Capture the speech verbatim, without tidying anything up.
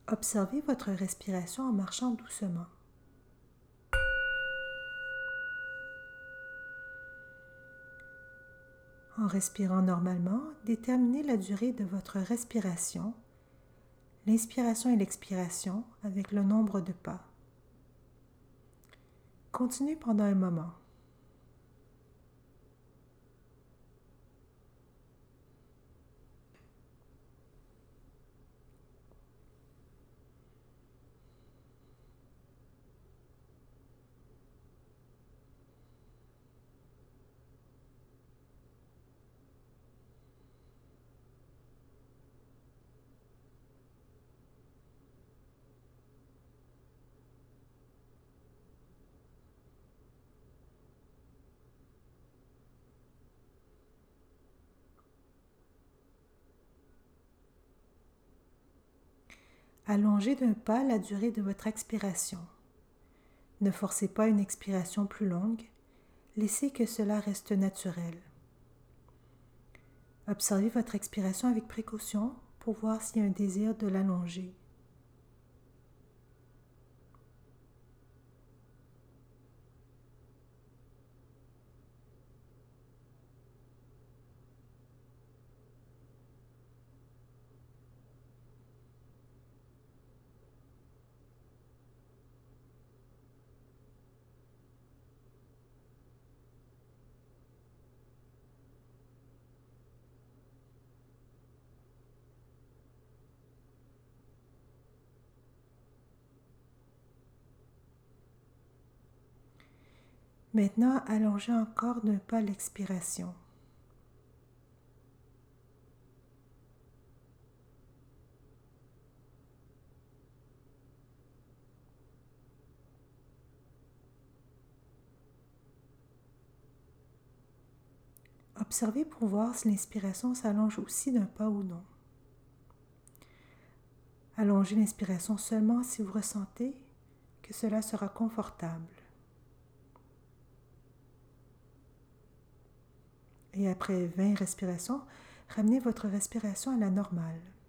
Observez votre respiration en marchant doucement. En respirant normalement, déterminez la durée de votre respiration, l'inspiration et l'expiration avec le nombre de pas. Continuez pendant un moment. Allongez d'un pas la durée de votre expiration. Ne forcez pas une expiration plus longue, laissez que cela reste naturel. Observez votre expiration avec précaution pour voir s'il y a un désir de l'allonger. Maintenant, allongez encore d'un pas l'expiration. Observez pour voir si l'inspiration s'allonge aussi d'un pas ou non. Allongez l'inspiration seulement si vous ressentez que cela sera confortable. Et après vingt respirations, ramenez votre respiration à la normale.